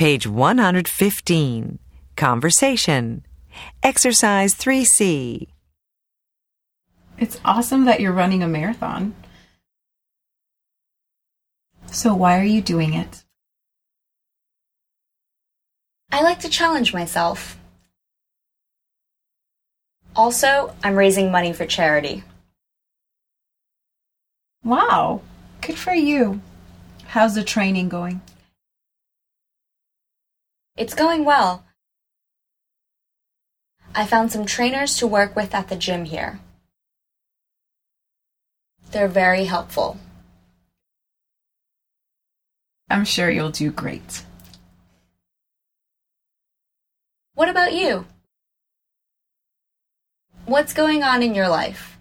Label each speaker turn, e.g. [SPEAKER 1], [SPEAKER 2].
[SPEAKER 1] Page 115. Conversation. Exercise 3C.
[SPEAKER 2] It's awesome that you're running a marathon. So why are you doing it?
[SPEAKER 3] I like to challenge myself. Also, I'm raising money for charity.
[SPEAKER 2] Wow, good for you. How's the training going?
[SPEAKER 3] It's going well. I found some trainers to work with at the gym here. They're very helpful.
[SPEAKER 2] I'm sure you'll do great.
[SPEAKER 3] What about you? What's going on in your life?